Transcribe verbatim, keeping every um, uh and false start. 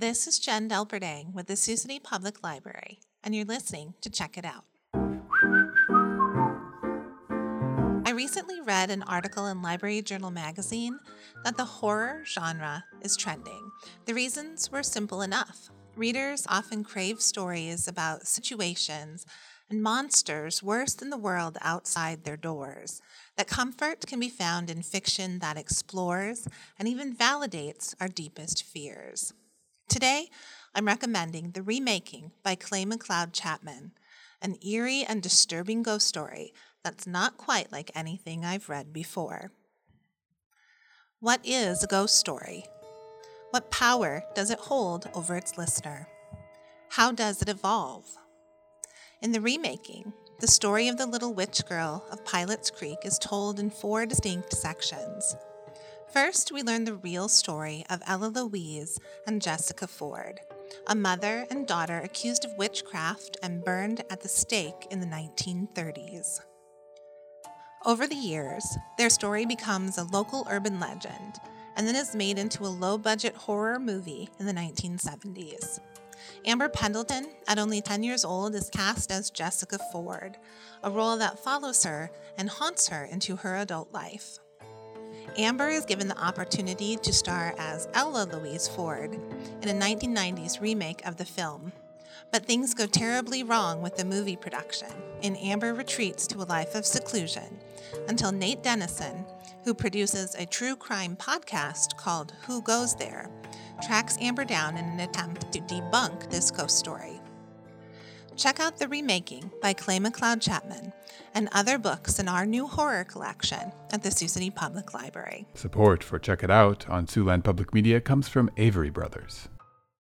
This is Jen Delberdang with the Sioux City Public Library, and you're listening to Check It Out. I recently read an article in Library Journal magazine that the horror genre is trending. The reasons were simple enough. Readers often crave stories about situations and monsters worse than the world outside their doors. That comfort can be found in fiction that explores and even validates our deepest fears. Today, I'm recommending the remaking by Clay McLeod Chapman, an eerie and disturbing ghost story that's not quite like anything I've read before. What is a ghost story? What power does it hold over its listener? How does it evolve? In the remaking, the story of the little witch girl of Pilots Creek is told in four distinct sections. First, we learn the real story of Ella Louise and Jessica Ford, a mother and daughter accused of witchcraft and burned at the stake in the nineteen thirties. Over the years, their story becomes a local urban legend and then is made into a low-budget horror movie in the nineteen seventies. Amber Pendleton, at only ten years old, is cast as Jessica Ford, a role that follows her and haunts her into her adult life. Amber is given the opportunity to star as Ella Louise Ford in a nineteen nineties remake of the film, but things go terribly wrong with the movie production, and Amber retreats to a life of seclusion until Nate Dennison, who produces a true crime podcast called Who Goes There, tracks Amber down in an attempt to debunk this ghost story. Check out the remaking by Clay McLeod Chapman and other books in our new horror collection at the Sioux City Public Library. Support for Check It Out on Siouxland Public Media comes from Avery Brothers.